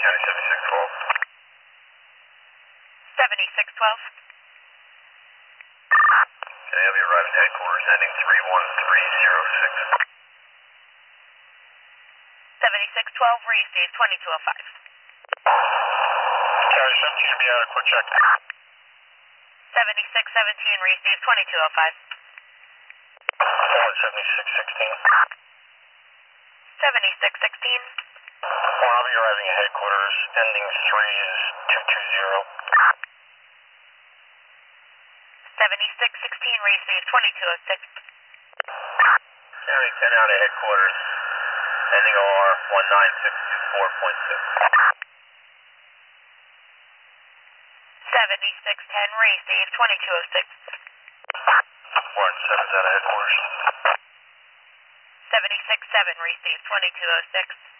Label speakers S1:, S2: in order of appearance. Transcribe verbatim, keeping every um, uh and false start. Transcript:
S1: County seventy-six twelve.
S2: seventy-six twelve.
S1: Okay, I'll be arriving at headquarters ending three one three zero six.
S2: seventy-six twelve, receive twenty-two oh five.
S1: County seventeen will be out of quick check.
S2: seventy-six seventeen, receive twenty-two oh five.
S1: one seventy-six sixteen.
S2: seventy-six sixteen.
S1: Well, I'll be arriving at headquarters ending three is two two zero.
S2: seventy-six sixteen, receive twenty-two oh six.
S1: County ten out of headquarters ending O R one nine six two four point six.
S2: seventy-six ten, receive twenty-two oh six.
S1: One seven's out of headquarters.
S2: seventy-six seven, receive twenty-two oh six.